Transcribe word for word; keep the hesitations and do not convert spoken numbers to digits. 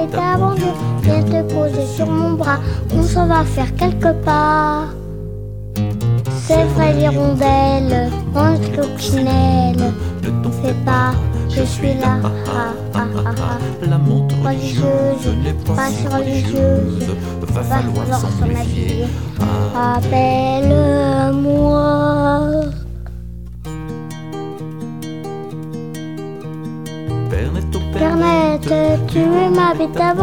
bête à bon Dieu, viens te poser sur mon bras, on s'en va faire quelques pas. C'est vrai l'hirondelle, mon coccinelle, ne fais pas, je suis là, ah, ah, ah, ah. La montre religieuse, pas si religieuse, va falloir s'en méfier. Appelle-moi. Pernette, oh Pernette, tu es ma bête à